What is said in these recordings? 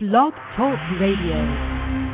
Blog Talk Radio.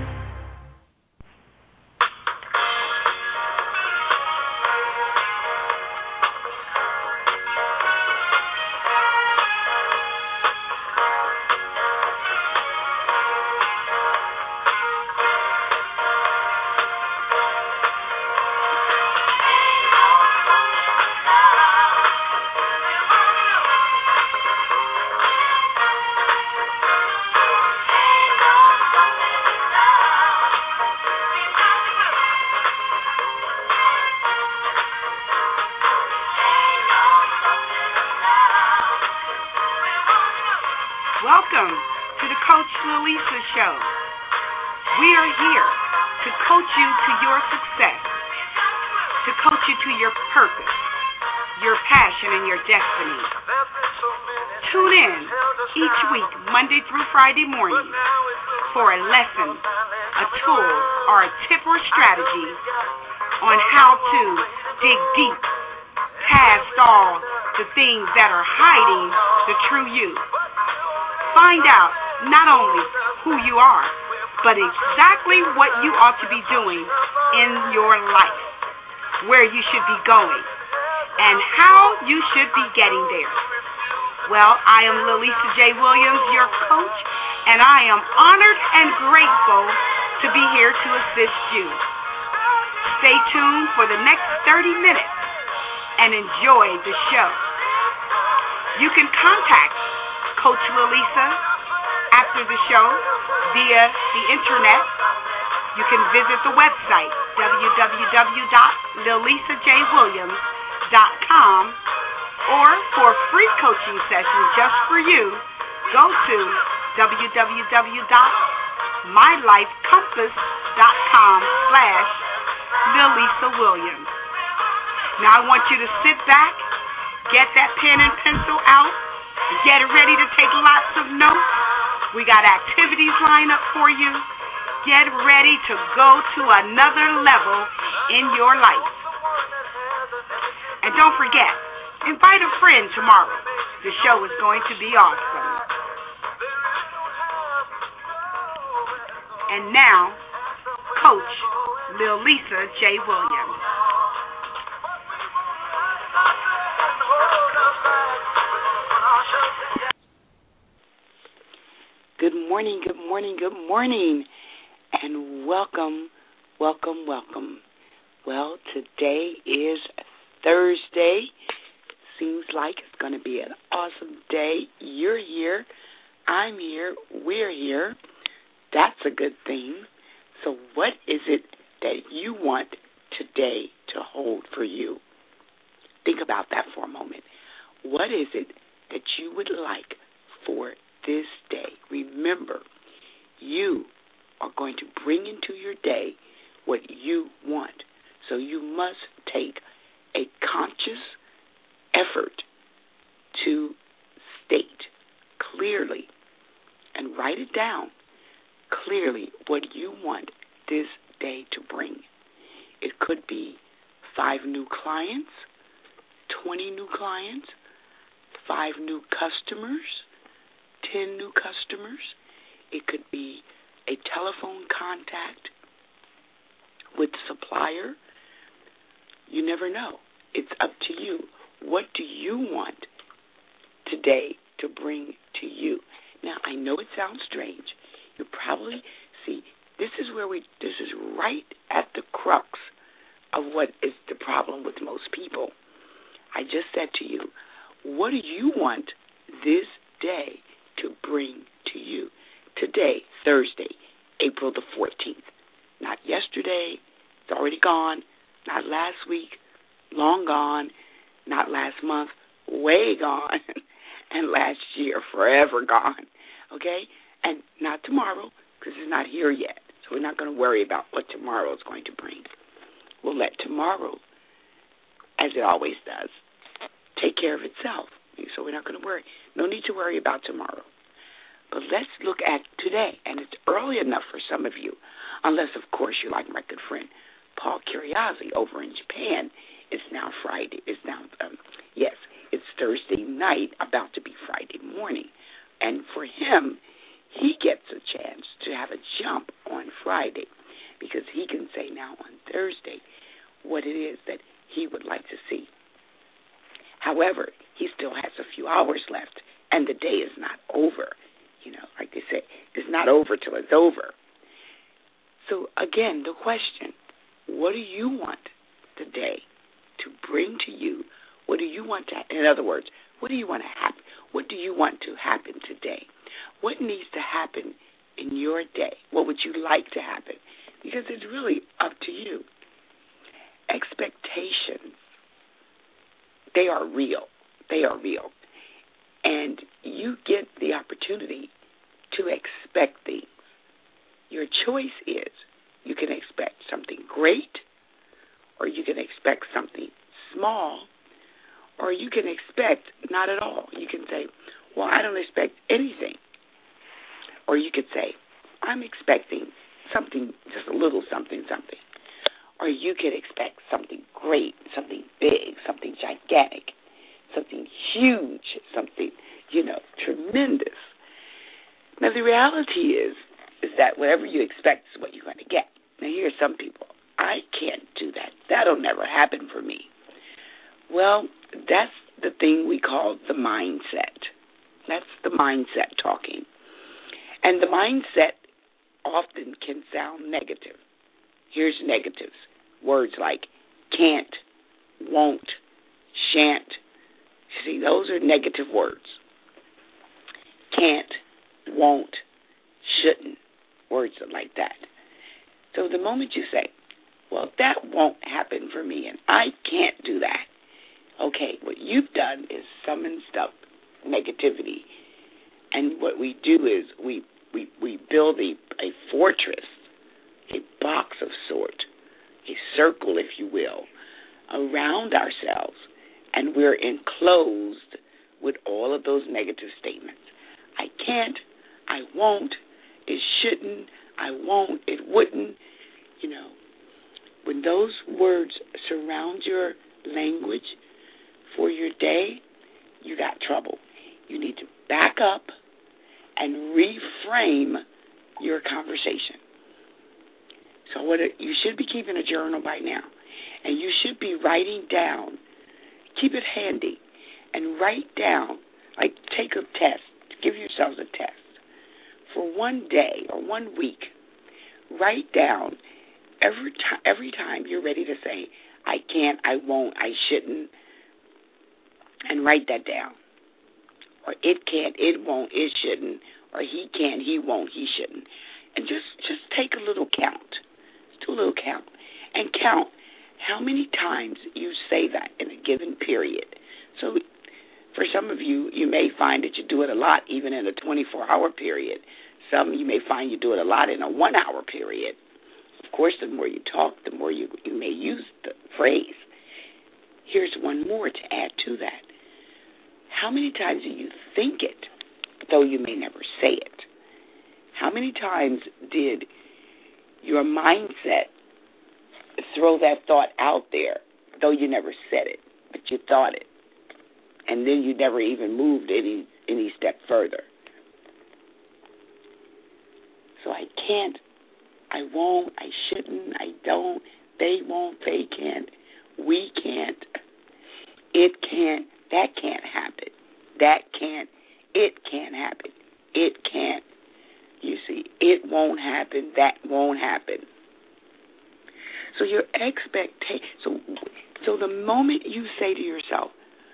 Welcome to the Coach Lalisa Show. We are here to coach you to your success, to coach you to your purpose, your passion, and your destiny. Tune in each week, Monday through Friday morning, for a lesson, a tool, or a tip or strategy on how to dig deep past all the things that are hiding the true you. Find out not only who you are, but exactly what you ought to be doing in your life, where you should be going, and how you should be getting there. Well, I am Lalisa J. Williams, your coach, and I am honored and grateful to be here to assist you. Stay tuned for the next 30 minutes and enjoy the show. You can contact Coach Lalisa after the show via the internet. You can visit the website www.lalisajwilliams.com, or for free coaching sessions just for you, go to www.mylifecompass.com/Lalisa Williams. Now I want you to sit back, get that pen and pencil out, get ready to take lots of notes. We got activities lined up for you. Get ready to go to another level in your life. And don't forget, invite a friend tomorrow. The show is going to be awesome. And now, Coach Lalisa J. Williams. Good morning, good morning, good morning, and welcome, welcome, welcome. Well, today is Thursday. Seems like it's going to be an awesome day. You're here, I'm here, we're here. That's a good thing. So what is it that you want today to hold for you? Think about that for a moment. What is it that you would like for this day? Remember, you are going to bring into your day what you want. So you must take a conscious effort to state clearly and write it down clearly what you want this day to bring. It could be 5 new clients, 20 new clients, 5 new customers, 10 new customers. It could be a telephone contact with supplier. You never know. It's up to you. What do you want today to bring to you? Now, I know it sounds strange. You probably see this is right at the crux of what is the problem with most people. I just said to you, what do you want this day to bring to you? Today, Thursday, April the 14th. Not yesterday, it's already gone. Not last week, long gone. Not last month, way gone. And last year, forever gone. Okay? And not tomorrow, because it's not here yet. So we're not going to worry about what tomorrow is going to bring. We'll let tomorrow, as it always does, take care of itself. So we're not going to worry. No need to worry about tomorrow. But let's look at today, and it's early enough for some of you, unless, of course, you're like my good friend Paul Curiazzi over in Japan. It's now Friday. It's now, it's Thursday night, about to be Friday morning. And for him, he gets a Friday, because he can say now on Thursday what it is that he would like to see. However, he still has a few hours left, and the day is not over. Like they say, it's not over till it's over. So, again, the question, what do you want today to bring to you? What do you want to, in other words, what do you want to happen? What do you want to happen today? What needs to happen in your day? What would you like to happen? Because it's really up to you. Expectations, they are real. They are real. And you get the opportunity to expect things. Your choice is you can expect something great, or you can expect something small, or you can expect not at all. You can say, well, I don't expect anything. Or you could say, I'm expecting something, just a little something. Or you could expect something great, something big, something gigantic, something huge, something, tremendous. Now, the reality is that whatever you expect is what you're going to get. Now, here are some people. I can't do that. That'll never happen for me. Well, that's the thing we call the mindset. That's the mindset talking. And the mindset often can sound negative. Here's negatives. Words like can't, won't, shan't. See, those are negative words. Can't, won't, shouldn't, words like that. So the moment you say, well, that won't happen for me and I can't do that, okay, what you've done is summoned up negativity. And what we do is we build a fortress, a box of sort, a circle, if you will, around ourselves, and we're enclosed with all of those negative statements. I can't, I won't, it shouldn't, I won't, it wouldn't. When those words surround your language for your day, you got trouble. You need to back up and reframe your conversation. So you should be keeping a journal by now, and you should be writing down. Keep it handy and write down, like take a test. Give yourselves a test. For one day or 1 week, write down every time you're ready to say, I can't, I won't, I shouldn't, and write that down. Or it can't, it won't, it shouldn't, or he can't, he won't, he shouldn't. And just take a little count. Just do a little count. And count how many times you say that in a given period. So for some of you, you may find that you do it a lot, even in a 24-hour period. Some you may find you do it a lot in a 1-hour period. Of course, the more you talk, the more you may use the phrase. Here's one more to add to that. How many times do you think it, though you may never say it? How many times did your mindset throw that thought out there, though you never said it, but you thought it, and then you never even moved any step further? So I can't, I won't, I shouldn't, I don't, they won't, they can't, we can't, it can't, that can't happen, that can't, it can't happen, it can't. You see, it won't happen, that won't happen. So your expectation, so the moment you say to yourself,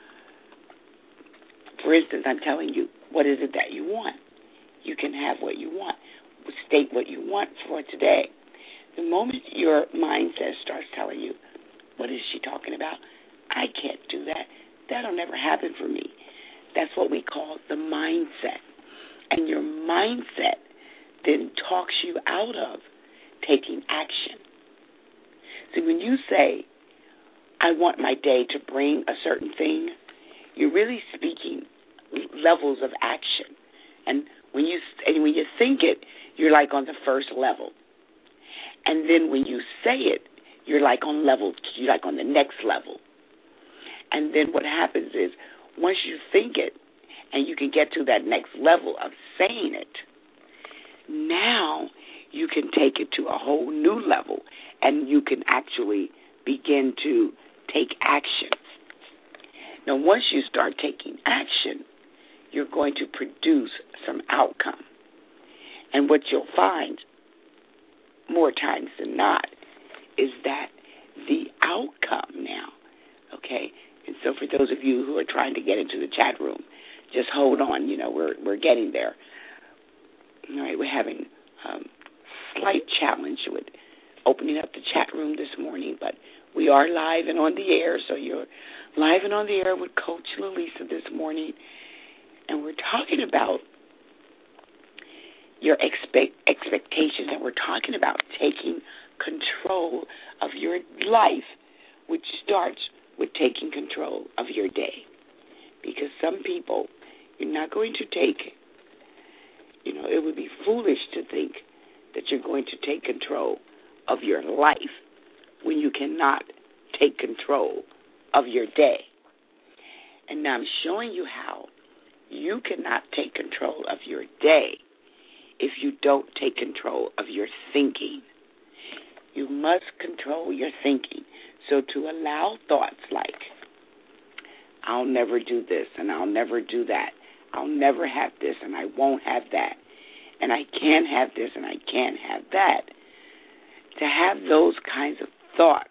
for instance, I'm telling you, what is it that you want? You can have what you want. State what you want for today. The moment your mindset starts telling you, what is she talking about? I can't do that. That'll never happen for me. That's what we call the mindset. And your mindset then talks you out of taking action. See, when you say, I want my day to bring a certain thing, you're really speaking levels of action. And when you think it, you're like on the first level. And then when you say it, you're like on the next level. And then what happens is, once you think it, and you can get to that next level of saying it, now you can take it to a whole new level, and you can actually begin to take action. Now, once you start taking action, you're going to produce some outcome. And what you'll find more times than not is that the outcome now, okay? And so for those of you who are trying to get into the chat room, just hold on. We're getting there. All right, we're having slight challenge with opening up the chat room this morning, but we are live and on the air, so you're live and on the air with Coach Lalisa this morning, and we're talking about your expectations, and we're talking about taking control of your life, which starts with taking control of your day, because some people, you're not going to take, it would be foolish to think that you're going to take control of your life when you cannot take control of your day. And now I'm showing you how you cannot take control of your day if you don't take control of your thinking. You must control your thinking. So to allow thoughts like, I'll never do this and I'll never do that, I'll never have this and I won't have that, and I can't have this and I can't have that, to have those kinds of thoughts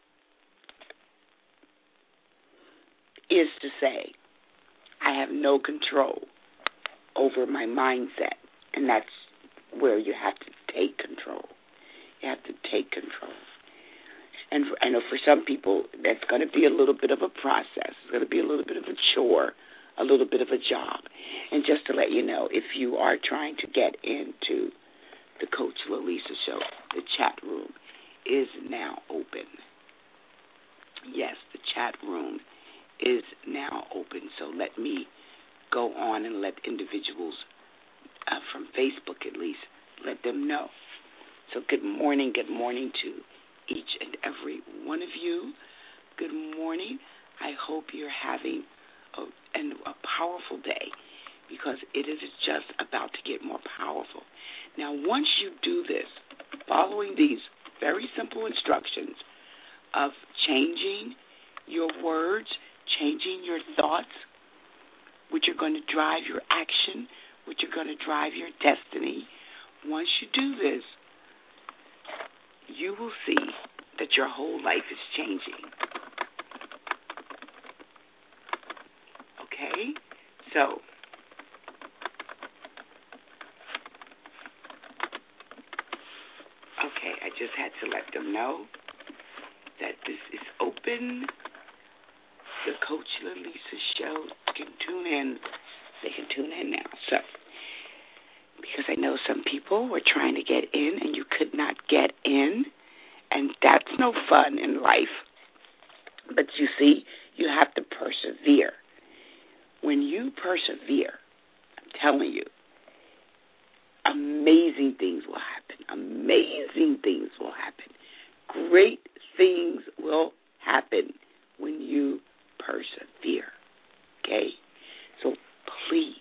is to say, I have no control over my mindset. And that's where you have to take control. You have to take control. And I know for some people, that's going to be a little bit of a process. It's going to be a little bit of a chore, a little bit of a job. And just to let you know, if you are trying to get into the Coach Lalisa Show, the chat room is now open. Yes, the chat room is now open. So let me go on and let individuals from Facebook at least, let them know. So good morning to each and every one of you. Good morning. I hope you're having a powerful day, because it is just about to get more powerful. Now, once you do this, following these very simple instructions of changing your words, changing your thoughts, which are going to drive your action, which are going to drive your destiny, once you do this, you will see that your whole life is changing. Okay? So, I just had to let them know that this is open. The Coach Lalisa Show can tune in. They can tune in now. So, because I know some people were trying to get in and you could not get in, and that's no fun in life. But you see, you have to persevere. When you persevere, I'm telling you, amazing things will happen. Amazing things will happen. Great things will happen when you persevere. Okay? So please,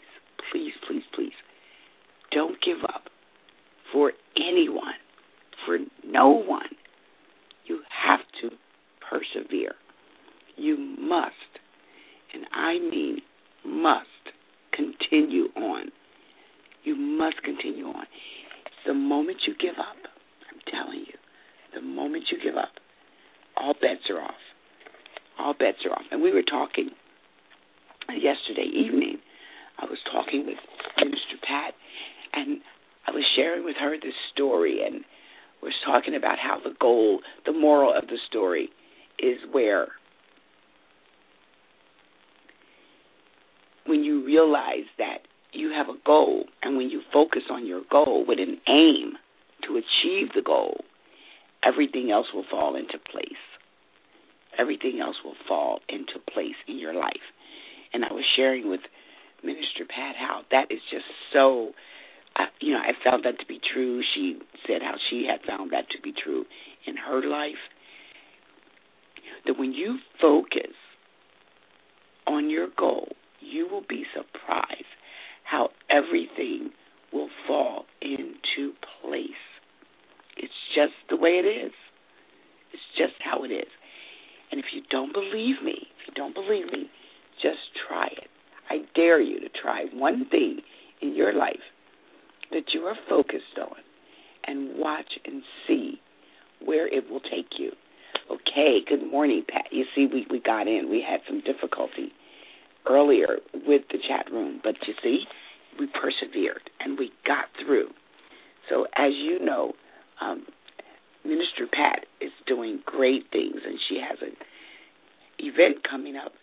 don't give up for anyone, for no one. You have to persevere. You must, and I mean must, continue on. You must continue on. The moment you give up, I'm telling you, the moment you give up, all bets are off. All bets are off. And we were talking yesterday evening. I was talking with Minister Pat, and I was sharing with her this story, and was talking about how the moral of the story is where when you realize that you have a goal, and when you focus on your goal with an aim to achieve the goal, everything else will fall into place. Everything else will fall into place in your life. And I was sharing with Minister Pat how that is just so, I found that to be true. She said how she had found that to be true in her life. That when you focus on your goal, you will be surprised how everything will fall into place. way it is. It's just how it is. And if you don't believe me, just try it. I dare you to try one thing in your life that you are focused on and watch and see where it will take you. Okay, good morning, Pat. You see, we got in. We had some difficulty earlier with the chat room, but you see, we persevered and we got through. So as you know, Minister Pat is doing great things, and she has an event coming up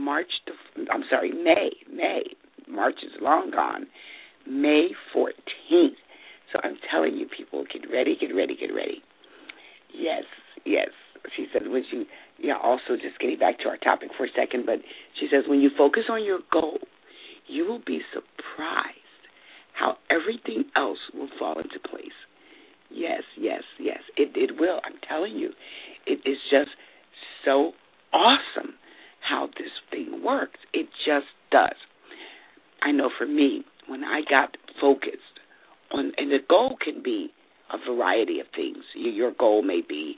May. March is long gone. May 14th. So I'm telling you, people, get ready. Yes. She said, also just getting back to our topic for a second, but she says, when you focus on your goal, you will be surprised how everything else will fall into place. Yes. It will. I'm telling you. It is just so awesome how this thing works. It just does. I know for me, when I got focused on, and the goal can be a variety of things. Your goal may be,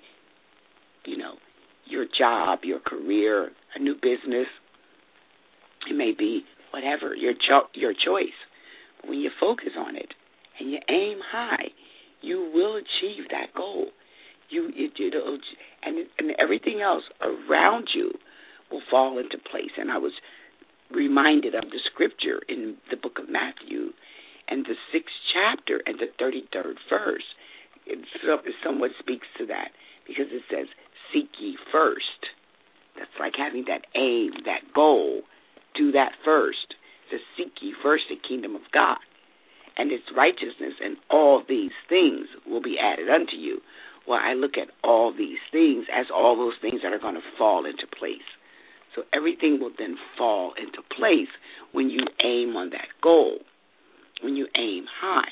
your job, your career, a new business. It may be whatever, your choice. But when you focus on it and you aim high, you will achieve that goal. And everything else around you will fall into place. And I was reminded of the scripture in the book of Matthew and the 6th chapter and the 33rd verse. It somewhat speaks to that because it says, seek ye first. That's like having that aim, that goal. Do that first. It says, seek ye first the kingdom of God and its righteousness, and all these things will be added unto you. Well, I look at all these things as all those things that are going to fall into place. So everything will then fall into place when you aim on that goal, when you aim high.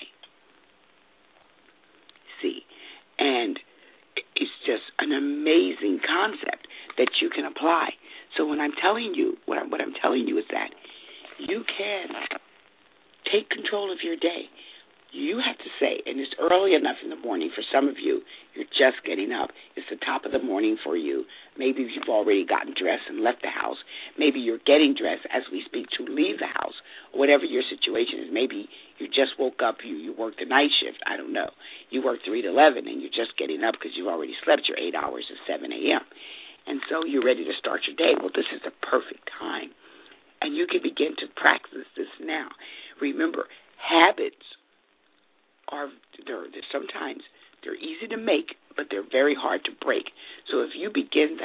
See, and it's just an amazing concept that you can apply. So when I'm telling you, what I'm telling you is that you can take control of your day. You have to say, and it's early enough in the morning for some of you, you're just getting up. It's the top of the morning for you. Maybe you've already gotten dressed and left the house. Maybe you're getting dressed as we speak to leave the house. Whatever your situation is, maybe you just woke up, you worked the night shift, I don't know. You work 3 to 11 and you're just getting up because you've already slept your 8 hours at 7 a.m. And so you're ready to start your day. Well, this is the perfect time. And you can begin to practice this now. Remember, habits sometimes they're easy to make, but they're very hard to break. So if you begin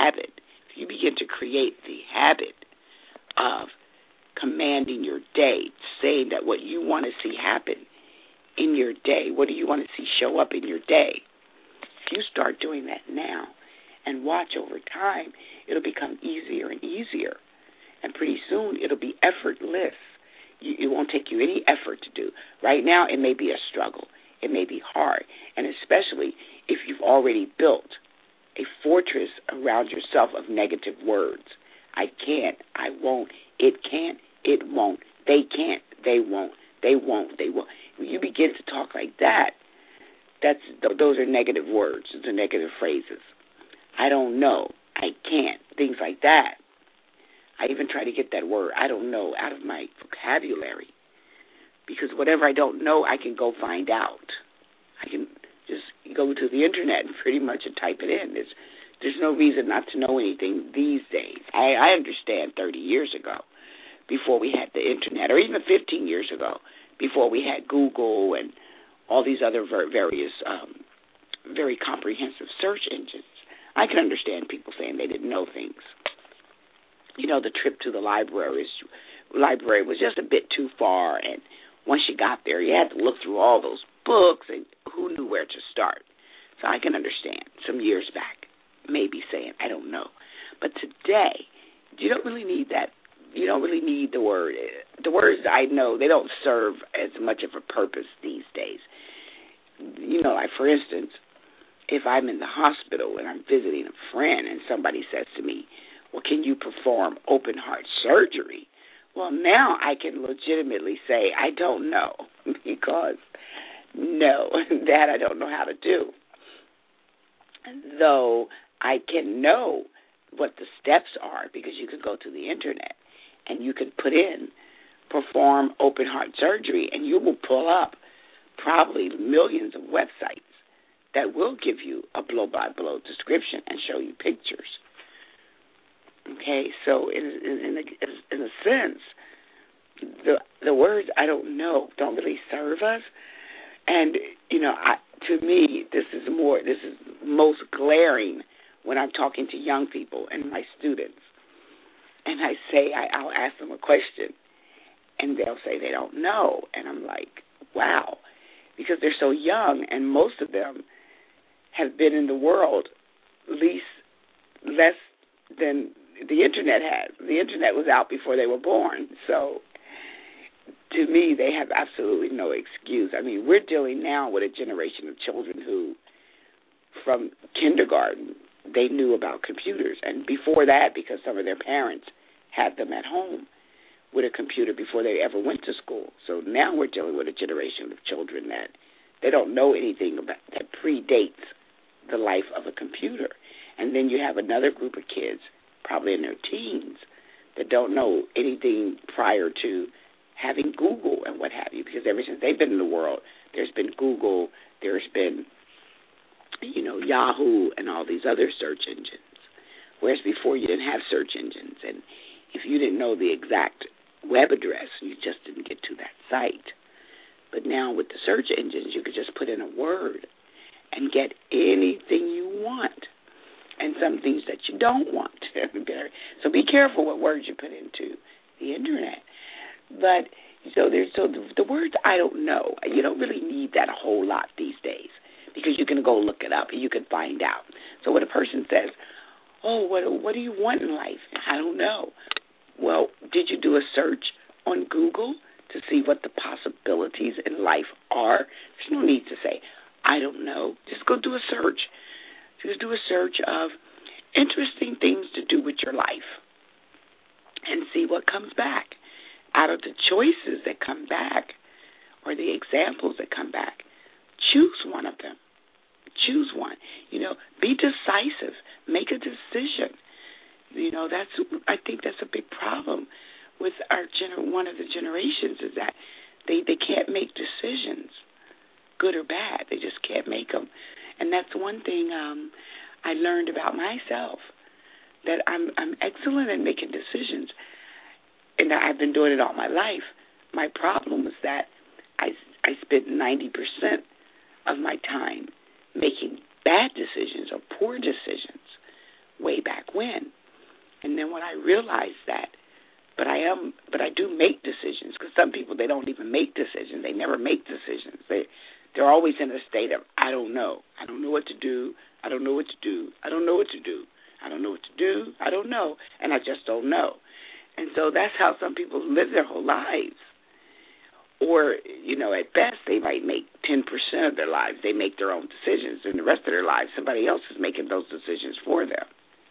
to create the habit of commanding your day, saying that what you want to see happen in your day, what do you want to see show up in your day? If you start doing that now and watch over time, it'll become easier and easier. And pretty soon it'll be effortless. It won't take you any effort to do. Right now it may be a struggle. It may be hard. And especially if you've already built a fortress around yourself of negative words. I can't. I won't. It can't. It won't. They can't. They won't. They won't. They won't. When you begin to talk like that, those are negative words. Those are negative phrases. I don't know. I can't. Things like that. I even try to get that word, I don't know, out of my vocabulary. Because whatever I don't know, I can go find out. I can just go to the internet and pretty much type it in. There's no reason not to know anything these days. I understand 30 years ago, before we had the internet, or even 15 years ago, before we had Google and all these other various very comprehensive search engines. I can understand people saying they didn't know things. The trip to the library was just a bit too far, and once you got there, you had to look through all those books, and who knew where to start? So I can understand some years back, maybe saying, I don't know. But today, you don't really need that. You don't really need the word. The words I know, they don't serve as much of a purpose these days. Like for instance, if I'm in the hospital and I'm visiting a friend and somebody says to me, well, can you perform open heart surgery? Well, now I can legitimately say I don't know because no, that I don't know how to do. though I can know what the steps are because you can go to the internet and you can put in perform open heart surgery and you will pull up probably millions of websites that will give you a blow-by-blow description and show you pictures. Okay, so in a sense, the words "I don't know" don't really serve us. And to me, this is most glaring when I'm talking to young people and my students, and I'll ask them a question, and they'll say they don't know, and I'm like, wow, because they're so young, and most of them have been in the world less than the internet has. The internet was out before they were born, so to me, they have absolutely no excuse. I mean, we're dealing now with a generation of children who, from kindergarten, they knew about computers. And before that, because some of their parents had them at home with a computer before they ever went to school. So now we're dealing with a generation of children that they don't know anything about that predates the life of a computer. And then you have another group of kids, probably in their teens, that don't know anything prior to having Google and what have you, because ever since they've been in the world, there's been Google, there's been, Yahoo and all these other search engines, whereas before you didn't have search engines, and if you didn't know the exact web address, you just didn't get to that site. But now with the search engines, you could just put in a word and get anything you want, and some things that you don't want. So be careful what words you put into the internet. But so the words "I don't know," you don't really need that a whole lot these days because you can go look it up and you can find out. So when a person says, "Oh, what do you want in life?" I don't know. Well, did you do a search on Google to see what the possibilities in life are? There's no need to say, "I don't know." Just go do a search. Just do a search of interesting things to do with your life and see what comes back. Out of the choices that come back or the examples that come back, choose one of them. Choose one. Be decisive. Make a decision. I think that's a big problem with one of the generations is that they can't make decisions, good or bad. They just can't make them. And that's one thing I learned about myself, that I'm excellent at making decisions. And I've been doing it all my life. My problem was that I spent 90% of my time making bad decisions or poor decisions way back when. And then when I realized that, but I do make decisions, because some people, they don't even make decisions. They never make decisions. They're always in a state of, I don't know. I don't know what to do. I don't know what to do. I don't know what to do. I don't know what to do. I don't know. And I just don't know. And so that's how some people live their whole lives. Or, at best, they might make 10% of their lives. They make their own decisions. And the rest of their lives, somebody else is making those decisions for them.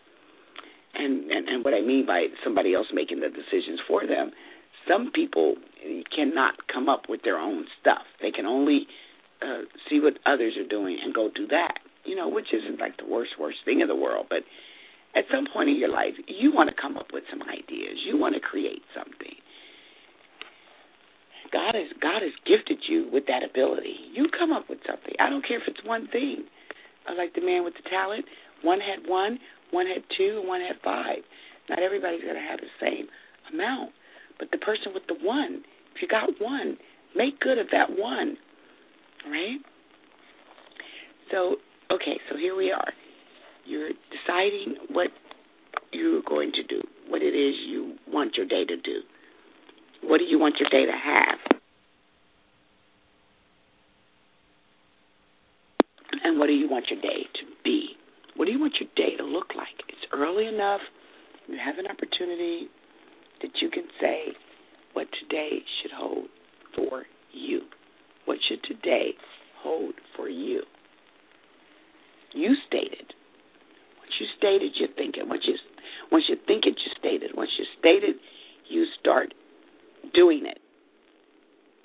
And what I mean by somebody else making the decisions for them, some people cannot come up with their own stuff. They can only see what others are doing and go do that, which isn't like the worst thing in the world. But at some point in your life, you want to come up with some ideas. You want to create something. God has gifted you with that ability. You come up with something. I don't care if it's one thing. Like the man with the talent. One had 2, and one had 5. Not everybody's going to have the same amount. But the person with the 1, if you got 1, make good of that 1. Right? So here we are. You're deciding what you're going to do, what it is you want your day to do. What do you want your day to have? And what do you want your day to be? What do you want your day to look like? It's early enough. You have an opportunity that you can say what today should hold for you. What should today hold for you? You stated. Once you stated, you're thinking. Once you think it, you stated. Once you stated, you start doing it.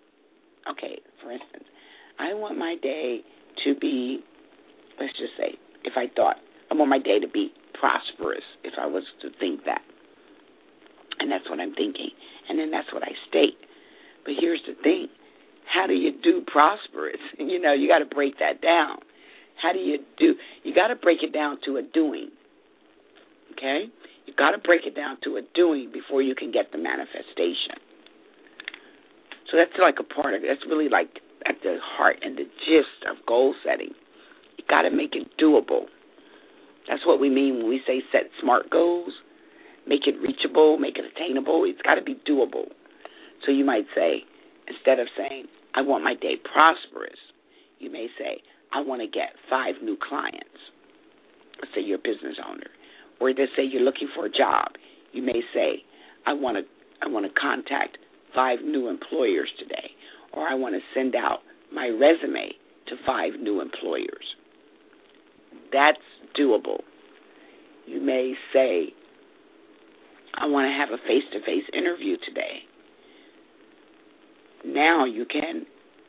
Okay, for instance, I want my day to be, let's just say, if I thought I want my day to be prosperous, if I was to think that. And that's what I'm thinking. And then that's what I state. But here's the thing. How do you do prosperous? You got to break that down. How do you do? You got to break it down to a doing. Okay? You got to break it down to a doing before you can get the manifestation. So that's like a part of it. That's really like at the heart and the gist of goal setting. You got to make it doable. That's what we mean when we say set smart goals. Make it reachable, make it attainable. It's got to be doable. So you might say, instead of saying, I want my day prosperous, you may say, I want to get 5 new clients. Let's say you're a business owner. Or let's say you're looking for a job. You may say, I want to contact 5 new employers today. Or I want to send out my resume to 5 new employers. That's doable. You may say, I want to have a face-to-face interview today. Now you can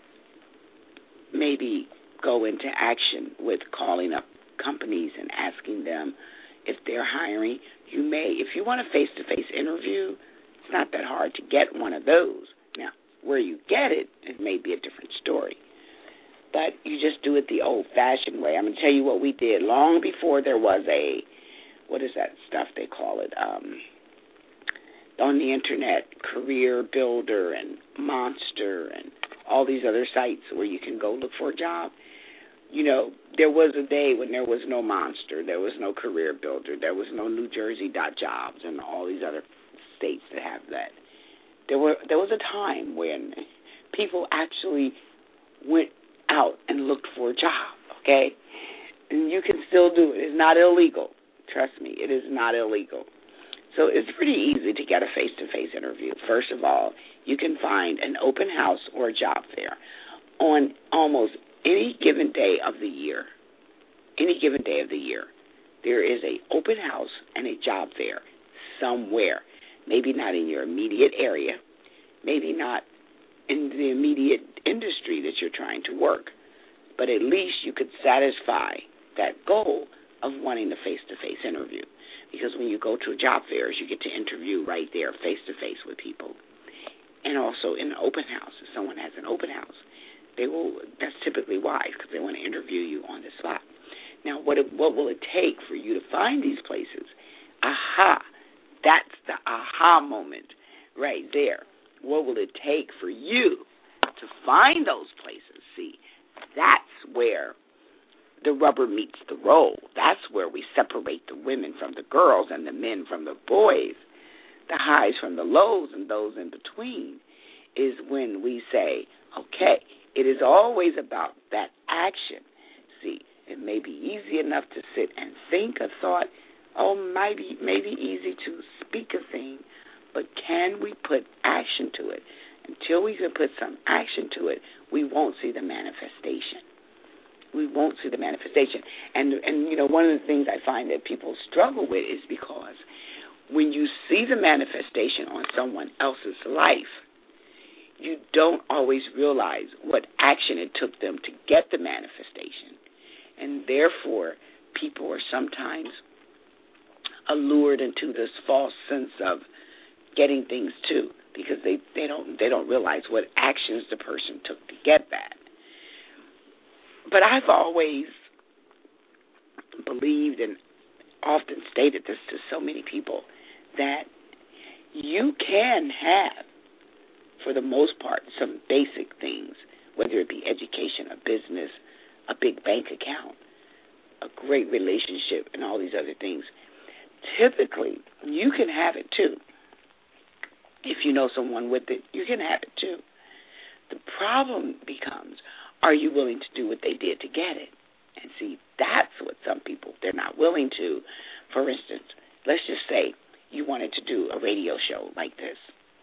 maybe go into action with calling up companies and asking them if they're hiring. You may, if you want a face-to-face interview, it's not that hard to get one of those. Now, where you get it, it may be a different story. But you just do it the old-fashioned way. I'm going to tell you what we did long before there was what is that stuff they call it, on the Internet, Career Builder and Monster and all these other sites where you can go look for a job. There was a day when there was no Monster, there was no Career Builder, there was no New Jersey.jobs and all these other states that have that. There was a time when people actually went out and looked for a job, okay? And you can still do it. It's not illegal. Trust me, it is not illegal. So it's pretty easy to get a face-to-face interview. First of all, you can find an open house or a job fair on almost any given day of the year. Any given day of the year, there is an open house and a job fair somewhere. Maybe not in your immediate area, maybe not in the immediate industry that you're trying to work, but at least you could satisfy that goal of wanting a face-to-face interview. Because when you go to job fairs, you get to interview right there face-to-face with people. And also in an open house, if someone has an open house, that's typically wise because they want to interview you on the spot. Now, what will it take for you to find these places? Aha, that's the aha moment right there. What will it take for you to find those places? See, that's where the rubber meets the road. That's where we separate the women from the girls and the men from the boys, the highs from the lows and those in between, is when we say, okay, it is always about that action. See, it may be easy enough to sit and think a thought, maybe easy to speak a thing, but can we put action to it? Until we can put some action to it, we won't see the manifestation. We won't see the manifestation. And one of the things I find that people struggle with is because when you see the manifestation on someone else's life, you don't always realize what action it took them to get the manifestation. And therefore, people are sometimes allured into this false sense of getting things too, because they don't realize what actions the person took to get that. But I've always believed and often stated this to so many people that you can have, for the most part, some basic things, whether it be education, a business, a big bank account, a great relationship, and all these other things. Typically, you can have it too. If you know someone with it, you can have it too. The problem becomes, are you willing to do what they did to get it? And see, that's what some people, they're not willing to. For instance, let's just say you wanted to do a radio show like this.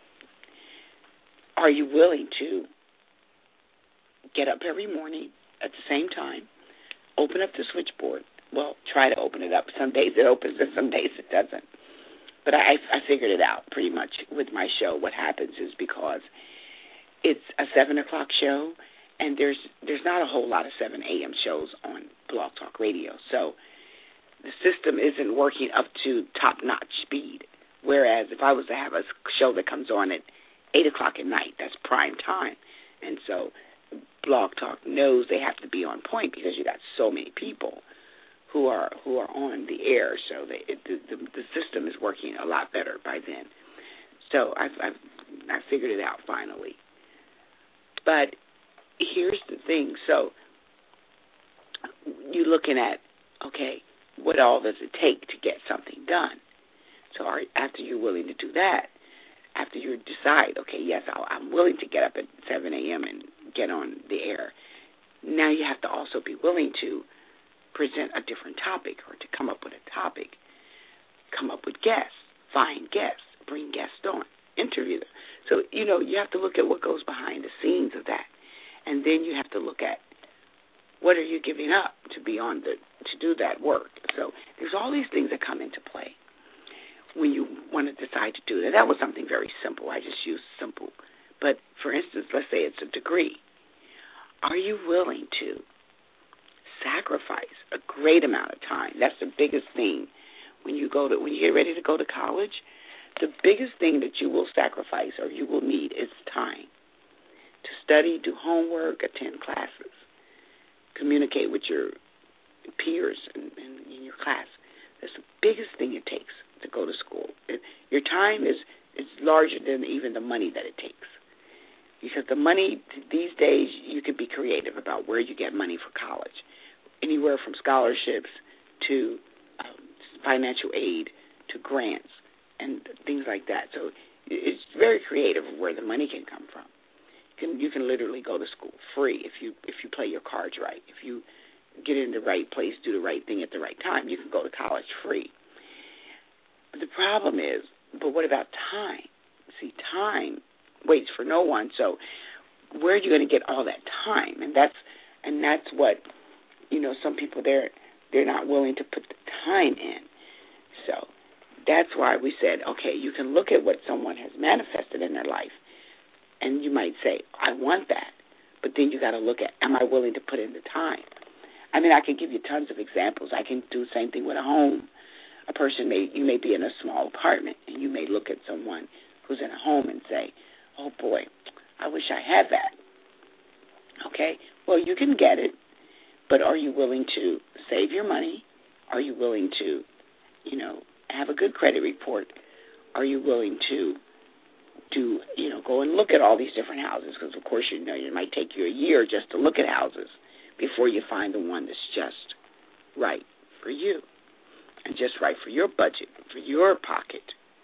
Are you willing to get up every morning at the same time, open up the switchboard? Well, try to open it up. Some days it opens and some days it doesn't. But I figured it out pretty much with my show. What happens is because it's a 7 o'clock show And there's not a whole lot of 7 a.m. shows on Blog Talk Radio. So the system isn't working up to top-notch speed. Whereas if I was to have a show that comes on at 8 o'clock at night, that's prime time. And so Blog Talk knows they have to be on point because you got so many people who are on the air. So the system is working a lot better by then. So I figured it out finally. But here's the thing. So you're looking at, okay, what all does it take to get something done? So after you're willing to do that, after you decide, okay, yes, I'm willing to get up at 7 a.m. and get on the air, now you have to also be willing to present a different topic or to come up with a topic, come up with guests, find guests, bring guests on, interview them. So, you have to look at what goes behind the scenes of that. And then you have to look at what are you giving up to be on to do that work. So there's all these things that come into play when you want to decide to do that. That was something very simple. I just used simple. But, for instance, let's say it's a degree. Are you willing to sacrifice a great amount of time? That's the biggest thing when you get ready to go to college. The biggest thing that you will sacrifice or you will need is time to study, do homework, attend classes, communicate with your peers in your class. That's the biggest thing it takes to go to school. Your time is larger than even the money that it takes. Because the money, these days, you can be creative about where you get money for college. Anywhere from scholarships to financial aid to grants and things like that. So it's very creative where the money can come from. You can literally go to school free if you play your cards right. If you get in the right place, do the right thing at the right time, you can go to college free. But the problem is, but what about time? See, time waits for no one. So where are you going to get all that time? And that's what, some people they're not willing to put the time in. So that's why we said, okay, you can look at what someone has manifested in their life, and you might say, I want that. But then you got to look at, am I willing to put in the time? I mean, I can give you tons of examples. I can do the same thing with a home. You may be in a small apartment, and you may look at someone who's in a home and say, oh, boy, I wish I had that. Okay? Well, you can get it, but are you willing to save your money? Are you willing to, have a good credit report? Are you willing to go and look at all these different houses? Because, of course, it might take you a year just to look at houses before you find the one that's just right for you and just right for your budget, for your pocket,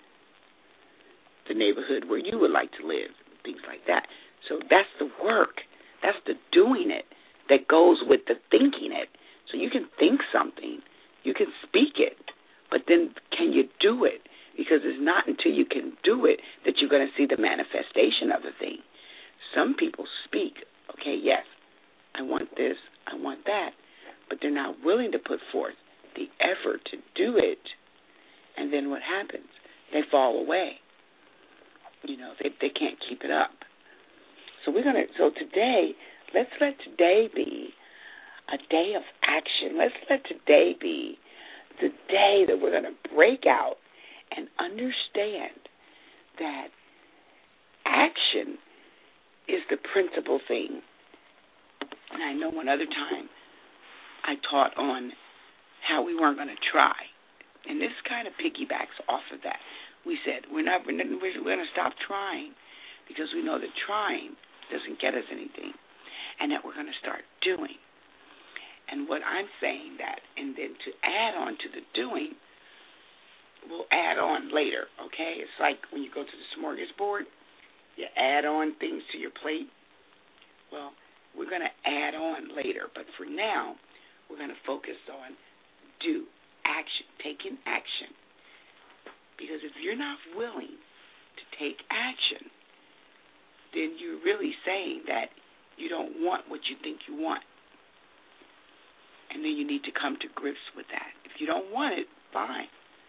the neighborhood where you would like to live, things like that. So that's the work. That's the doing it that goes with the thinking it. So you can think something, you can speak it, but then can you do it? Because it's not until you can do it that you're going to see the manifestation of the thing. Some people speak, okay, yes, I want this, I want that, but they're not willing to put forth the effort to do it. And then what happens? They fall away. They can't keep it up. So today, let's let today be a day of action. Let's let today be the day that we're going to break out and understand that action is the principal thing. And I know one other time I taught on how we weren't going to try. And this kind of piggybacks off of that. We said we're going to stop trying because we know that trying doesn't get us anything, and that we're going to start doing. And what I'm saying that, and then to add on to the doing, we'll add on later, okay? It's like when you go to the smorgasbord, you add on things to your plate. Well, we're going to add on later, but for now, we're going to focus on action, taking action. Because if you're not willing to take action, then you're really saying that you don't want what you think you want. And then you need to come to grips with that. If you don't want it, fine.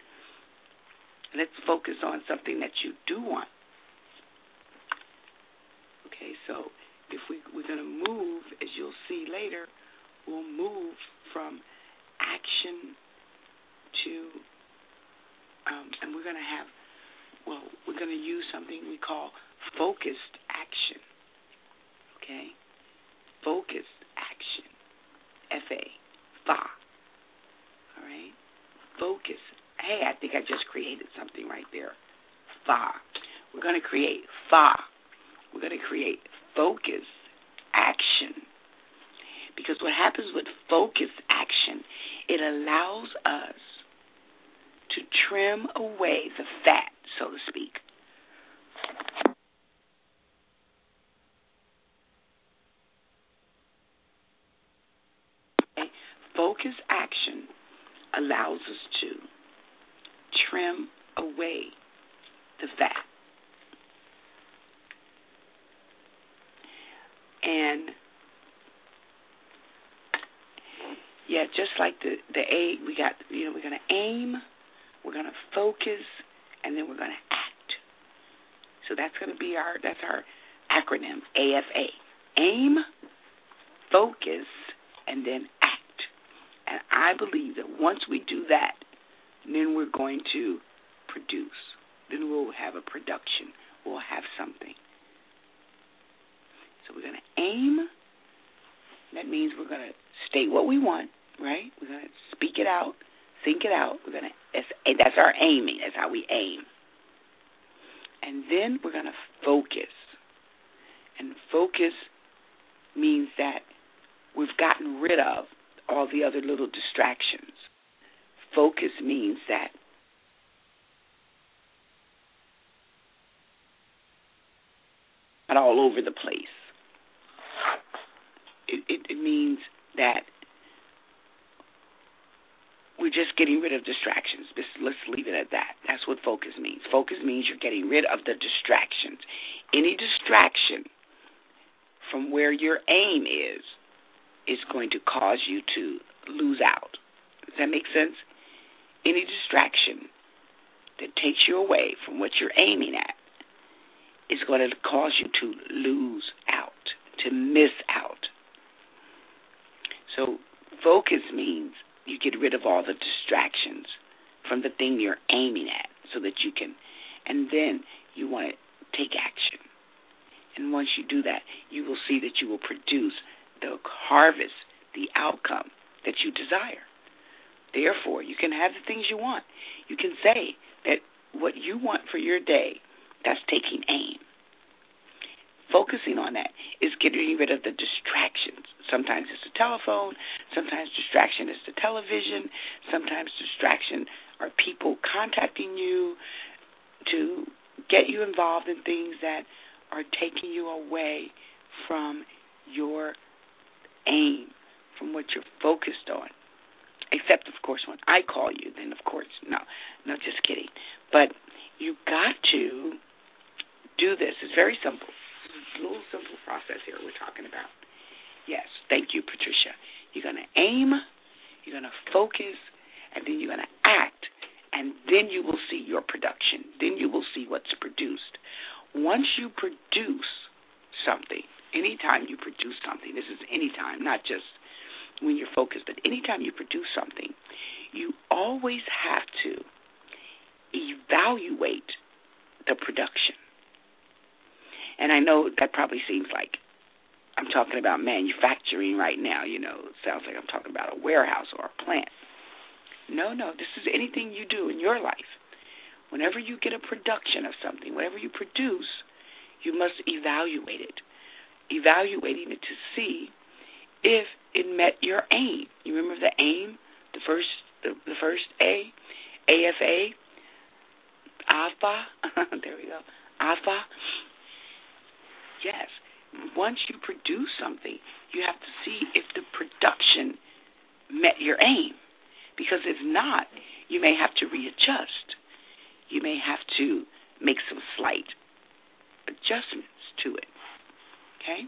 Let's focus on something that you do want. Okay, so if we're going to move, as you'll see later, we'll move from action to, and we're going to have, we're going to use something we call focused action. Okay? Focused action. F-A. Fa. All right? Focus. Hey, I think I just created something right there. Fa. We're going to create fa. We're going to create focus action. Because what happens with focus action, it allows us to trim away the fat, so to speak. Okay? Focus action allows us to trim away the fat. And yeah, just like the A, we got, we're going to aim, we're going to focus, and then we're going to act. So that's going to be our acronym, AFA. Aim, focus, and then act. And I believe that once we do that, then we're going to produce. Then we'll have a production. We'll have something. So we're going to aim. That means we're going to state what we want, right? We're going to speak it out, think it out. We're going to. That's our aiming. That's how we aim. And then we're going to focus. And focus means that we've gotten rid of all the other little distractions. Focus means that not all over the place. It means that we're just getting rid of distractions. Let's leave it at that. That's what focus means. Focus means you're getting rid of the distractions. Any distraction from where your aim is going to cause you to lose out. Does that make sense? Any distraction that takes you away from what you're aiming at is going to cause you to lose out, to miss out. So focus means you get rid of all the distractions from the thing you're aiming at so that you can, and then you want to take action. And once you do that, you will see that you will produce the harvest, the outcome that you desire. Therefore, you can have the things you want. You can say that what you want for your day, that's taking aim. Focusing on that is getting rid of the distractions. Sometimes it's the telephone. Sometimes distraction is the television. Sometimes distraction are people contacting you to get you involved in things that are taking you away from your aim, from what you're focused on. Except, of course, when I call you, then, of course, no, just kidding. But you got to do this. It's very simple. It's a little simple process here we're talking about. Yes, thank you, Patricia. You're going to aim, you're going to focus, and then you're going to act, and then you will see your production. Then you will see what's produced. Once you produce something, anytime you produce something, this is anytime, not just when you're focused, but anytime you produce something, you always have to evaluate the production. And I know that probably seems like I'm talking about manufacturing right now, it sounds like I'm talking about a warehouse or a plant. No, this is anything you do in your life. Whenever you get a production of something, whatever you produce, you must evaluate it. Evaluating it to see if it met your aim. You remember the aim, the first A, AFA, AFA. There we go, AFA. Yes. Once you produce something, you have to see if the production met your aim. Because if not, you may have to readjust. You may have to make some slight adjustments to it. Okay?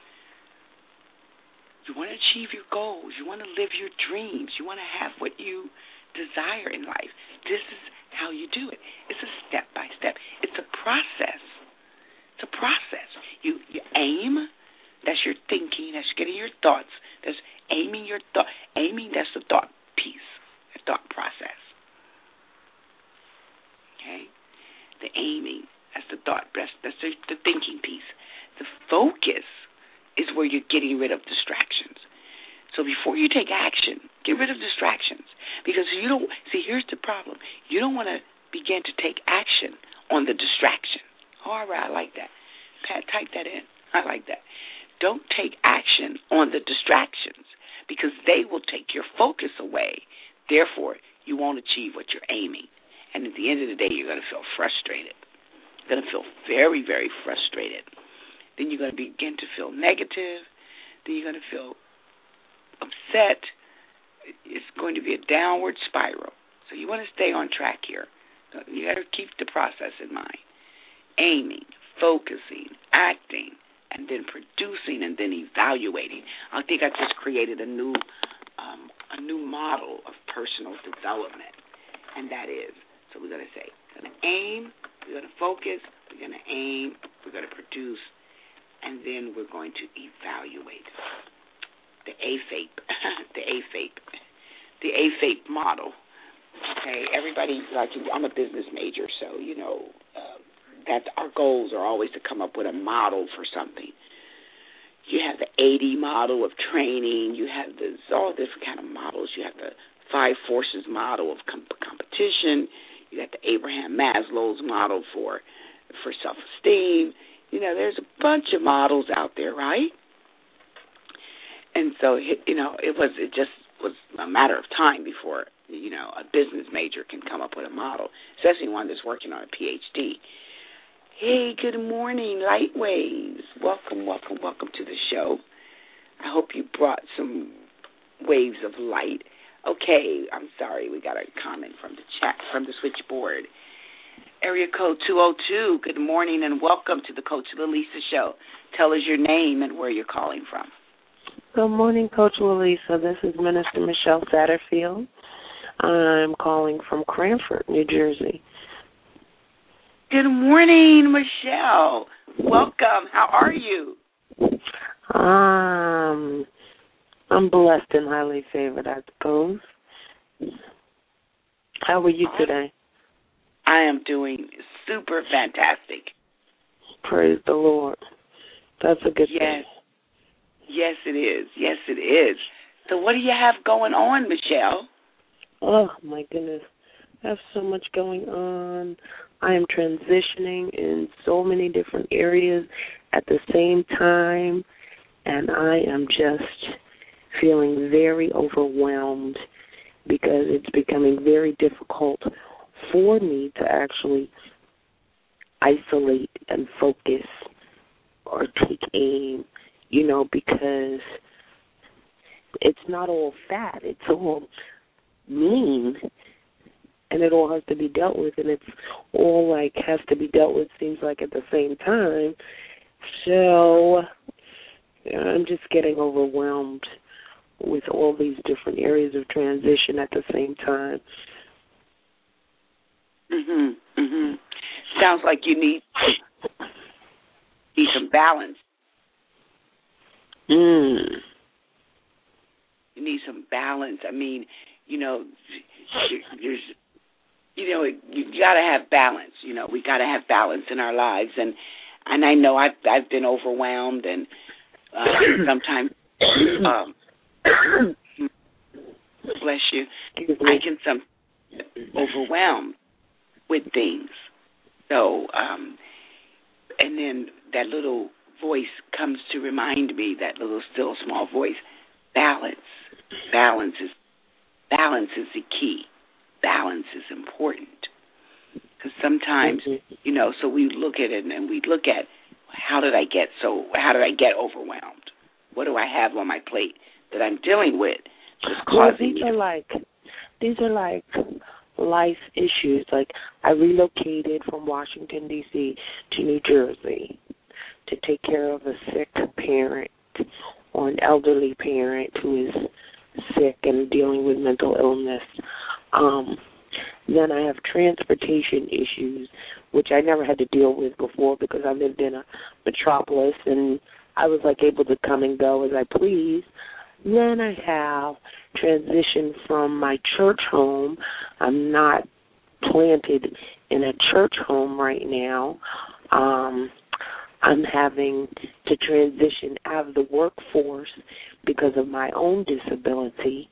You want to achieve your goals. You want to live your dreams. You want to have what you desire in life. This is how you do it. It's a step-by-step. It's a process. It's a process. You aim, That's your thinking. That's getting your thoughts. That's aiming your thought. Aiming, that's the thought piece, the thought process. Okay? The aiming, that's the thought. That's the thinking piece. The focus is where you're getting rid of distractions. So before you take action, get rid of distractions. Because you don't, see, here's the problem. You don't want to begin to take action on the distraction. Oh, all right, I like that. Pat, type that in. I like that. Don't take action on the distractions because they will take your focus away. Therefore, you won't achieve what you're aiming. And at the end of the day, you're going to feel frustrated. You're going to feel very, very frustrated. Then you're going to begin to feel negative. Then you're going to feel upset. It's going to be a downward spiral. So you want to stay on track here. You got to keep the process in mind. Aiming, focusing, acting, and then producing, and then evaluating. I think I just created a new model of personal development, and that is, so we're going to say, we're going to aim, we're going to focus, we're going to aim, we're going to produce, and then we're going to evaluate. The AFAPE, the AFAPE model. Okay, everybody, I'm a business major, so, that our goals are always to come up with a model for something. You have the 80 model of training. You have all different kind of models. You have the 5 forces model of competition. You got the Abraham Maslow's model for self-esteem. There's a bunch of models out there, right? And so, it just was a matter of time before, a business major can come up with a model, especially one that's working on a PhD. Hey, good morning, Lightwaves. Welcome, welcome, welcome to the show. I hope you brought some waves of light. Okay, I'm sorry, we got a comment from the chat, from the switchboard. Area code 202, good morning and welcome to the Coach Lalisa Show. Tell us your name and where you're calling from. Good morning, Coach Lalisa. This is Minister Michelle Satterfield. I'm calling from Cranford, New Jersey. Good morning, Michelle. Welcome. How are you? I'm blessed and highly favored, I suppose. How are you today? I am doing super fantastic. Praise the Lord. That's a good thing. Yes, it is. Yes, it is. So what do you have going on, Michelle? Oh, my goodness. I have so much going on. I am transitioning in so many different areas at the same time, and I am just feeling very overwhelmed because it's becoming very difficult for me to actually isolate and focus or take aim, because it's not all fat. It's all mean, and it all has to be dealt with, and it's all, has to be dealt with, seems like, at the same time. So I'm just getting overwhelmed with all these different areas of transition at the same time. Sounds like you need some balance. You need some balance. I mean, you got to have balance. We got to have balance in our lives, and I know I've been overwhelmed, and sometimes, bless you, I can overwhelmed with things. So, and then that little voice comes to remind me, that little still small voice, balance. Balance is the key. Balance is important. Because sometimes, so we look at it and we look at how did I get overwhelmed? What do I have on my plate that I'm dealing with? These are like life issues. Like, I relocated from Washington, D.C. to New Jersey to take care of a sick parent or an elderly parent who is sick and dealing with mental illness. Then I have transportation issues, which I never had to deal with before because I lived in a metropolis and I was like able to come and go as I pleased. Then I have transitioned from my church home. I'm not planted in a church home right now. I'm having to transition out of the workforce because of my own disability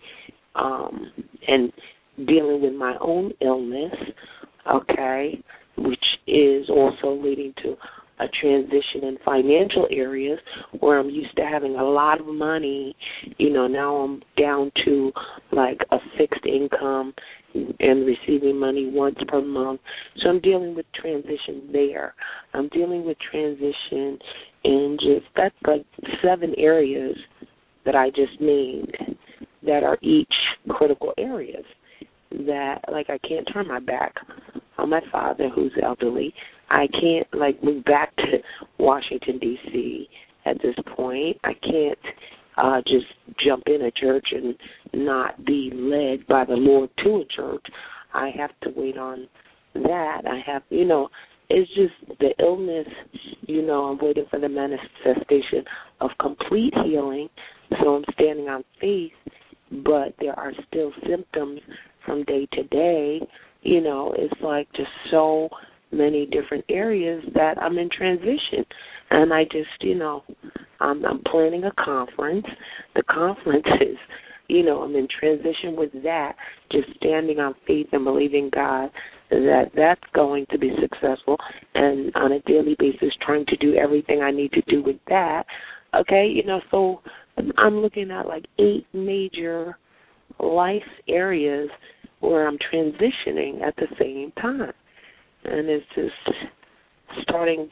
and dealing with my own illness, okay, which is also leading to a transition in financial areas where I'm used to having a lot of money. Now I'm down to like a fixed income and receiving money once per month. So I'm dealing with transition there. I'm dealing with transition in that's like 7 areas that I just named that are each critical areas that, like, I can't turn my back on my father who's elderly. I can't, move back to Washington, D.C. at this point. I can't just jump in a church and not be led by the Lord to a church. I have to wait on that. I have, it's just the illness, I'm waiting for the manifestation of complete healing. So I'm standing on faith, but there are still symptoms from day to day. It's like just so many different areas that I'm in transition. And I just, I'm planning a conference. The conference is, I'm in transition with that, just standing on faith and believing God that that's going to be successful, and on a daily basis trying to do everything I need to do with that. Okay, so I'm looking at 8 major life areas where I'm transitioning at the same time. And it's just starting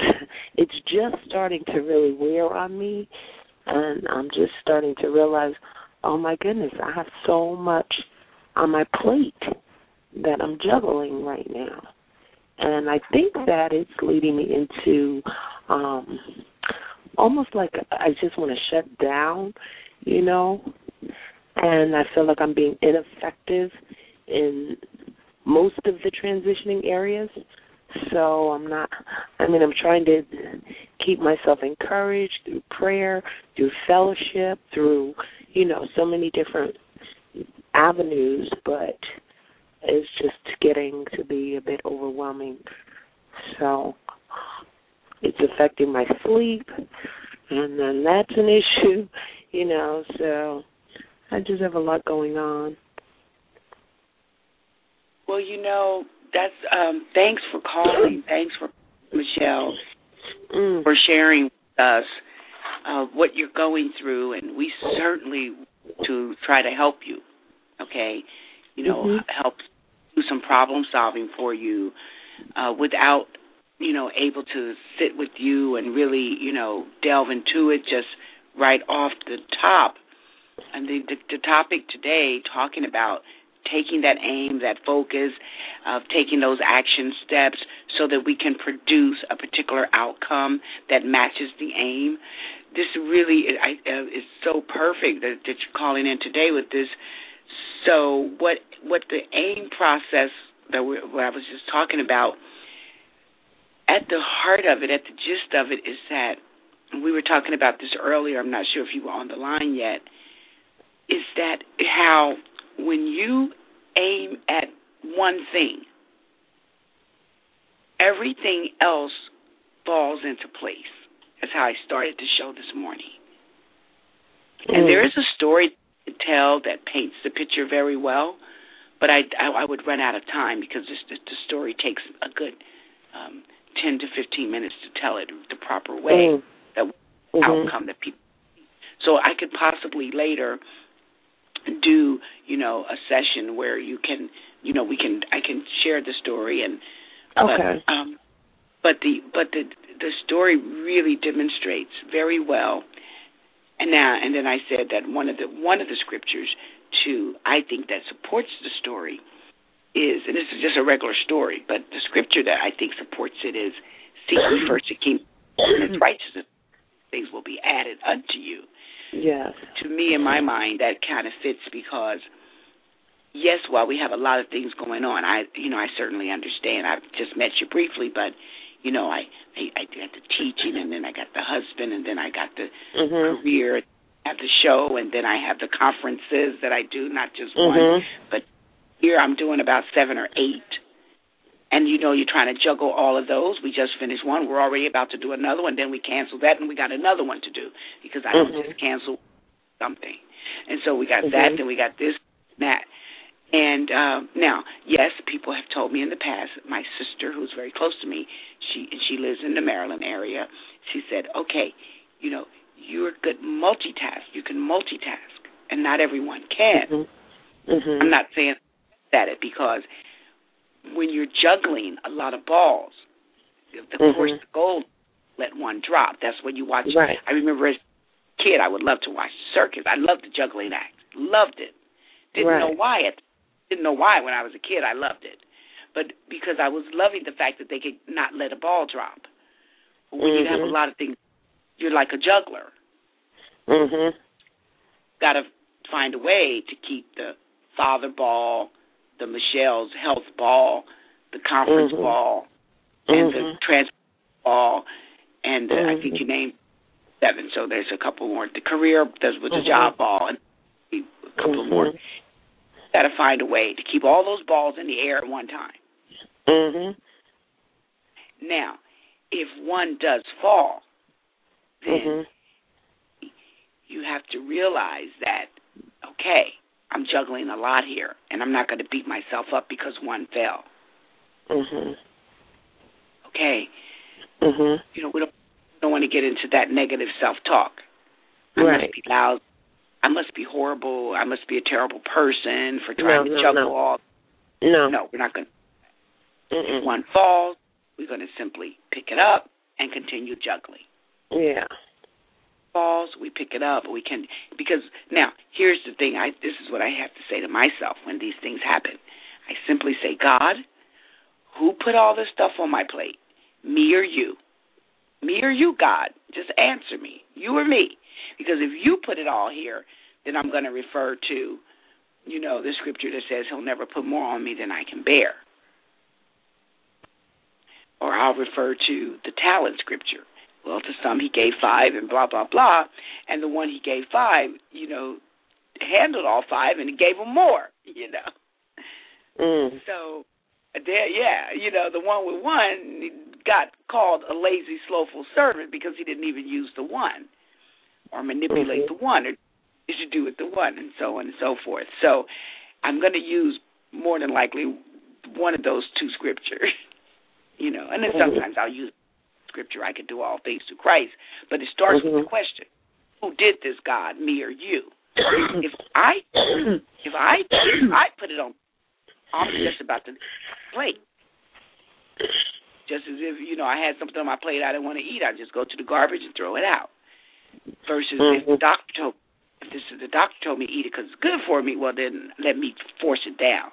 to really wear on me, and I'm just starting to realize, oh my goodness, I have so much on my plate that I'm juggling right now. And I think that it's leading me into almost like I just want to shut down, and I feel like I'm being ineffective in most of the transitioning areas. So I'm trying to keep myself encouraged through prayer, through fellowship, through, so many different avenues, but it's just getting to be a bit overwhelming. So it's affecting my sleep, and then that's an issue, so I just have a lot going on. Well, that's thanks for calling. Thanks for Michelle for sharing with us what you're going through, and we certainly to try to help you. Okay, help do some problem solving for you without able to sit with you and really delve into it just right off the top. And the topic today, talking about taking that aim, that focus, of taking those action steps so that we can produce a particular outcome that matches the aim. This really is so perfect that you're calling in today with this. So what the aim process what I was just talking about, at the heart of it, at the gist of it, is that, and we were talking about this earlier, I'm not sure if you were on the line yet, is that how when you aim at one thing, everything else falls into place. That's how I started the show this morning. And there is a story to tell that paints the picture very well, but I would run out of time because the story takes a good 10 to 15 minutes to tell it the proper way, that outcome that people see. So I could possibly later do, a session where you can, I can share the story and okay. But the story really demonstrates very well. And then I said that one of the scriptures too, I think that supports the story is, and this is just a regular story, but the scripture that I think supports it is, seek ye first the kingdom and its righteousness, things will be added unto you. Yes. To me, in my mind, that kind of fits because, yes, while we have a lot of things going on, I certainly understand. I've just met you briefly, but, you know, I got the teaching, and then I got the husband, and then I got the career, have the show, and then I have the conferences that I do, not just one, but here I'm doing about 7 or 8. And, you know, you're trying to juggle all of those. We just finished one. We're already about to do another one. Then we canceled that, and we got another one to do because I don't just cancel something. And so we got that, then we got this, that. And now, yes, people have told me in the past, my sister, who's very close to me, she lives in the Maryland area, she said, okay, you know, you're good multitask. You can multitask, and not everyone can. I'm not saying that because when you're juggling a lot of balls, of course, the goal, let one drop. That's when you watch. Right. I remember as a kid, I would love to watch circus. I loved the juggling act. Loved it. Didn't know why. Didn't know why when I was a kid. I loved it. But because I was loving the fact that they could not let a ball drop. When you have a lot of things, you're like a juggler. Got to find a way to keep the father ball, the Michelle's health ball, the conference ball, and the transport ball, and I think you named 7, so there's a couple more. The career does with the job ball, and a couple more. Got to find a way to keep all those balls in the air at one time. Now, if one does fall, then you have to realize that, okay, I'm juggling a lot here, and I'm not going to beat myself up because one fell. Okay? You know, we don't want to get into that negative self-talk. I must be loud. I must be horrible. I must be a terrible person for trying to juggle all. No, we're not going to. If one falls, we're going to simply pick it up and continue juggling. Falls, we pick it up. We can, because now here's the thing. This is what I have to say to myself when these things happen. I simply say, God, who put all this stuff on my plate? Me or you? Me or you, God? Just answer me. You or me? Because if you put it all here, then I'm going to refer to, you know, the scripture that says he'll never put more on me than I can bear. Or I'll refer to the talent scripture. Well, to some he gave 5 and blah, blah, blah. And the one he gave 5, you know, handled all 5 and he gave them more, you know. So, you know, the one with 1 got called a lazy, slowful servant because he didn't even use the 1 or manipulate the 1 or you should do with the 1 and so on and so forth. So I'm going to use more than likely one of those 2 scriptures, you know, and then sometimes I'll use scripture, I can do all things through Christ. But it starts with the question, who did this, God, me or you? If I put it on, I'm just about to plate. Just as if, you know, I had something on my plate I didn't want to eat, I just go to the garbage and throw it out. Versus if the doctor told me to eat it because it's good for me, well, then let me force it down.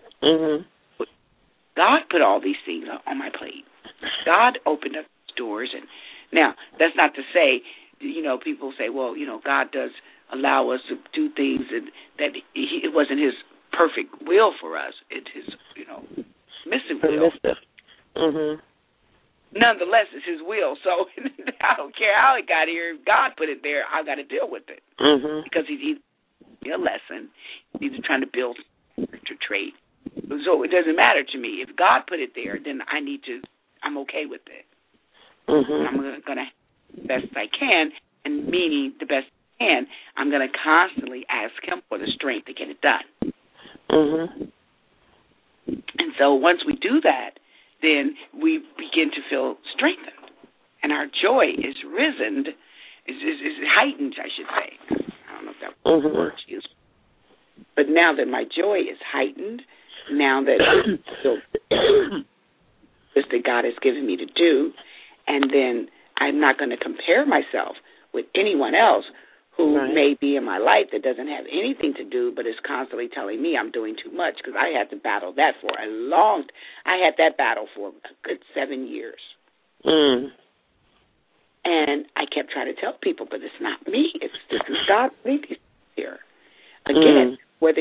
God put all these things on my plate. God opened up doors. And now, that's not to say, you know, people say, well, you know, God does allow us to do things and that it wasn't his perfect will for us. It's his, you know, permissive will. Nonetheless, it's his will. So I don't care how it got here. If God put it there, I got to deal with it. Because he's a lesson. He's trying to build character trait. So it doesn't matter to me. If God put it there, then I'm okay with it. And I'm going to the best I can, and meaning the best I can, I'm going to constantly ask him for the strength to get it done. And so once we do that, then we begin to feel strengthened. And our joy is risen, is heightened, I should say. I don't know if that word used. But now that my joy is heightened, now that that God has given me to do, and then I'm not going to compare myself with anyone else who may be in my life that doesn't have anything to do but is constantly telling me I'm doing too much, because I had to battle that for I had that battle for a good 7 years. And I kept trying to tell people, but it's not me. This is God here. Again, whether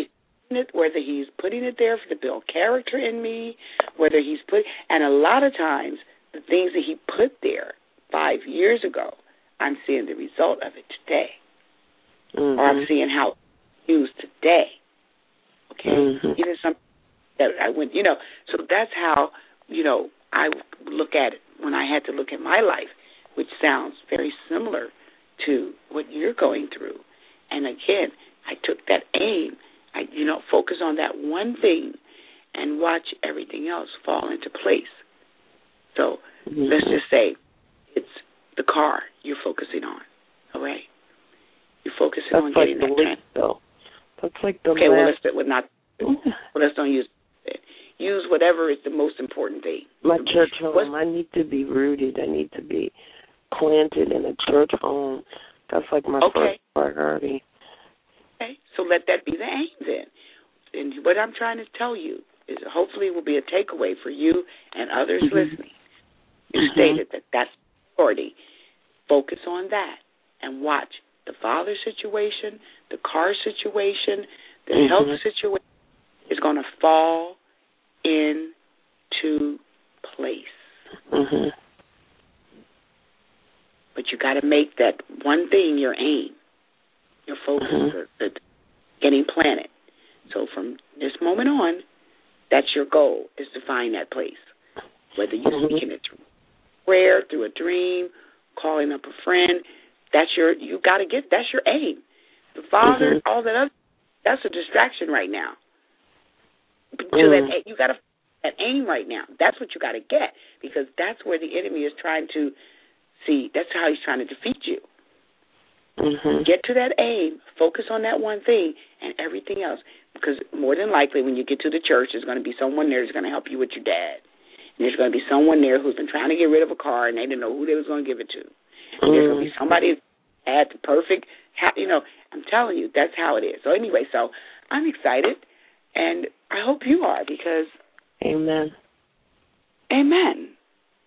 he's putting it there to build character in me, and a lot of times the things that he put there 5 years ago, I'm seeing the result of it today. Mm-hmm. Or I'm seeing how it's used today. Okay? Mm-hmm. Even something that I went, so that's how, I look at it when I had to look at my life, which sounds very similar to what you're going through. And again, I took that aim. I, focus on that one thing and watch everything else fall into place. So let's just say it's the car you're focusing on, all right? You're focusing on getting that trend. Though. That's like the okay, last... let's don't use it. Use whatever is the most important thing. My church home, I need to be rooted. I need to be planted in a church home. That's like my first priority. Okay, so let that be the aim then. And what I'm trying to tell you is hopefully it will be a takeaway for you and others listening. You stated that that's priority. Focus on that and watch the father situation, the car situation, the health situation is going to fall into place. But you got to make that one thing your aim, your focus, the getting planted. So from this moment on, that's your goal, is to find that place. Whether you're speaking it through prayer, through a dream, calling up a friend, that's your aim. The Father, all that other, that's a distraction right now. You got to that aim right now. That's what you got to get, because that's where the enemy is trying to see. That's how he's trying to defeat you. Get to that aim, focus on that one thing, and everything else. Because more than likely, when you get to the church, there's going to be someone there who's going to help you with your dad. And there's going to be someone there who's been trying to get rid of a car, and they didn't know who they was going to give it to. And there's going to be somebody who had the perfect, I'm telling you, that's how it is. So anyway, so I'm excited, and I hope you are, because... Amen. Amen.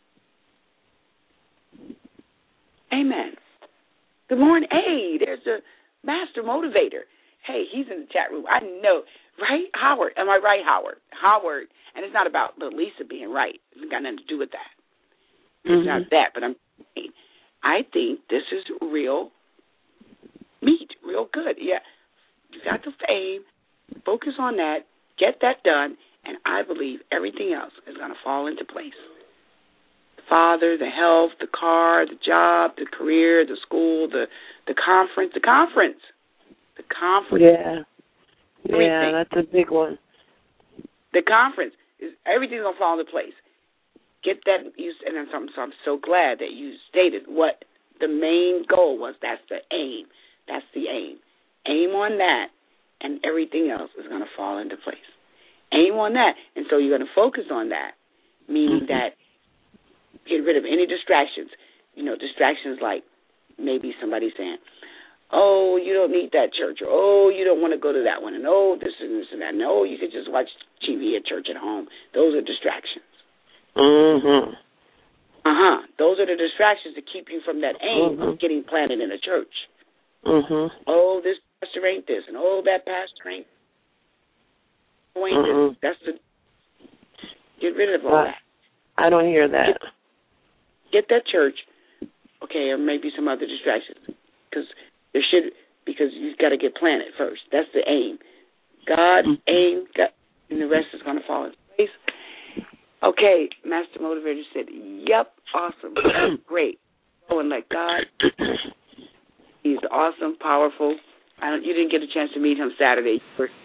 Amen. Good morning. Hey, there's the master motivator. Hey, he's in the chat room. I know. Right, Howard? Am I right, Howard? Howard. And it's not about Lisa being right. It's got nothing to do with that. It's not that, but I think this is real meat, real good. Yeah. You got the fame. Focus on that. Get that done. And I believe everything else is going to fall into place. The father, the health, the car, the job, the career, the school, the conference. The conference. Yeah, that's a big one. The conference, everything's going to fall into place. Get that, and I'm so glad that you stated what the main goal was. That's the aim. That's the aim. Aim on that, and everything else is going to fall into place. Aim on that, and so you're going to focus on that, meaning that get rid of any distractions. Distractions like maybe somebody saying, oh, you don't need that church, or oh, you don't want to go to that one, and oh, this and this and that. No, you could just watch TV at church at home. Those are distractions. Those are the distractions to keep you from that aim of getting planted in a church. Oh, this pastor ain't this, and oh, that pastor ain't this. That's the get rid of all that. I don't hear that. Get that church, okay, or maybe some other distractions, because you've got to get planted first. That's the aim. God's aim, and the rest is going to fall into place. Okay, Master Motivator said, yep, awesome, great. Oh, and let God, he's awesome, powerful. You didn't get a chance to meet him Saturday.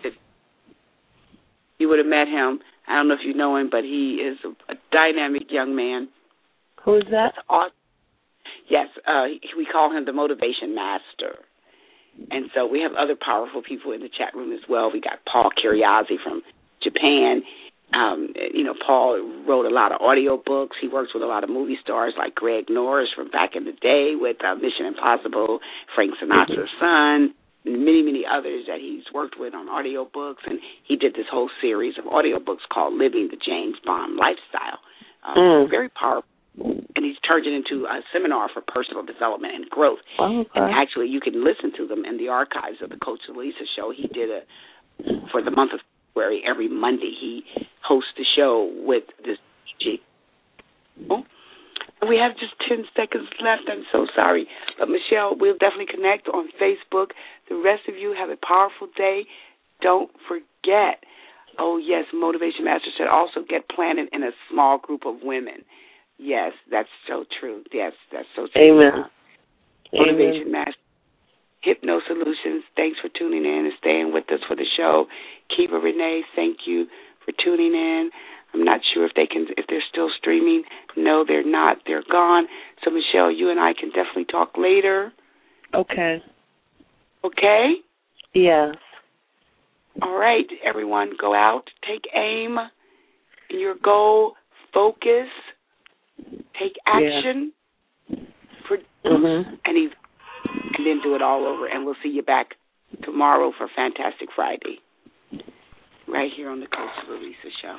You would have met him. I don't know if you know him, but he is a dynamic young man. Who is that? Awesome. Yes, we call him the Motivation Master. And so we have other powerful people in the chat room as well. We got Paul Kiriazi from Japan. Paul wrote a lot of audio books. He works with a lot of movie stars like Greg Norris from back in the day with Mission Impossible, Frank Sinatra's son, and many, many others that he's worked with on audio books. And he did this whole series of audio books called Living the James Bond Lifestyle. Very powerful. And he's turned it into a seminar for personal development and growth. And actually, you can listen to them in the archives of the Coach Lisa show. He did for the month of February, every Monday, he hosts the show with this DJ. we have just 10 seconds left. I'm so sorry. But, Michelle, we'll definitely connect on Facebook. The rest of you have a powerful day. Don't forget. Oh, yes, Motivation Master said also get planted in a small group of women. Yes, that's so true. Yes, that's so true. Amen. Motivation Amen. Master. Hypno Solutions, thanks for tuning in and staying with us for the show. Kiva Renee, thank you for tuning in. I'm not sure if they're still streaming. No, they're not. They're gone. So, Michelle, you and I can definitely talk later. Okay. Okay? Yes. All right, everyone, go out, take aim in your goal, focus, take action, produce, and then do it all over. And we'll see you back tomorrow for Fantastic Friday, right here on the Coach Lalisa Show.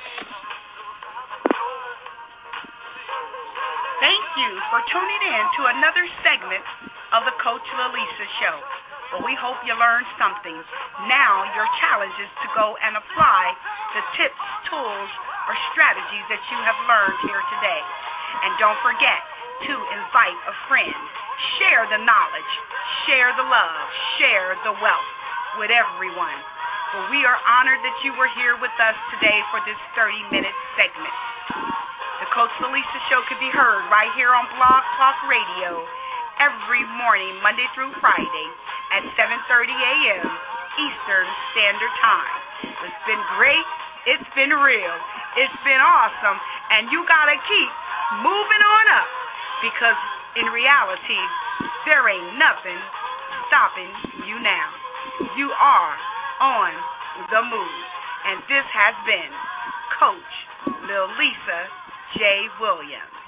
Thank you for tuning in to another segment of the Coach Lalisa Show. Well, we hope you learned something. Now your challenge is to go and apply the tips, tools, or strategies that you have learned here today. And don't forget to invite a friend. Share the knowledge, share the love, share the wealth with everyone. Well, we are honored that you were here with us today for this 30-minute segment. The Coach Lalisa Show can be heard right here on Blog Talk Radio every morning, Monday through Friday at 7:30 a.m. Eastern Standard Time. It's been great. It's been real. It's been awesome. And you got to keep moving on up because in reality, there ain't nothing stopping you now. You are on the move. And this has been Coach Lil Lisa J. Williams.